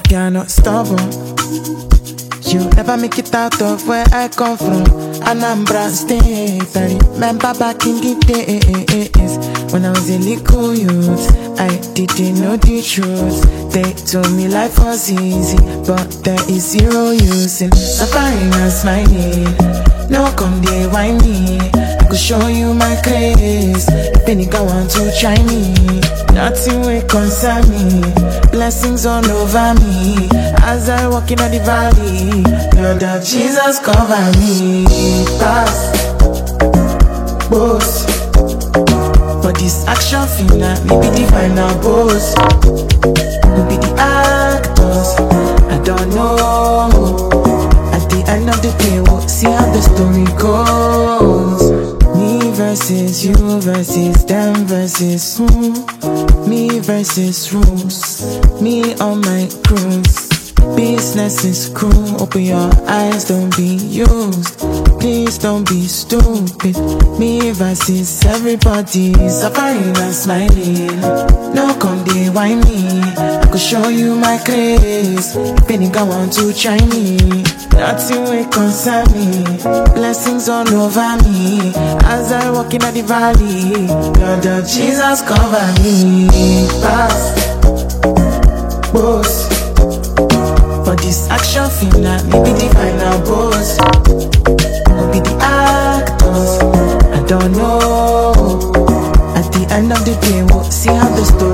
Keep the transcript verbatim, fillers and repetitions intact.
you're not stubborn. You never make it out of where I come from, Anambra State. I remember back in the days when I was a little youth. I didn't know the truth. They told me life was easy, but there is zero use in suffering and smiling. No come there, why me? I could show you my grace. If any nigga want to try me, nothing will concern me. Blessings all over me as I walk in the valley. Lord of Jesus cover me. Pass, boss. For this action film, me be the final boss. We be the actors. I don't know. At the end of the day, we'll see how the story goes. Me versus you versus them versus who? Me versus rules. Me on my cruise. Business is cruel. Open your eyes, don't be used. Please don't be stupid. Me versus everybody, suffering and smiling. No come dey whine me. I could show you my grace. If any nigga want to try me, nothing will concern me. Blessings all over me as I walk in the valley. Lord of Jesus cover me. Pass, boss. For this action film, me be the final boss. Who be the actors? I don't know. At the end of the day, we'll see how the story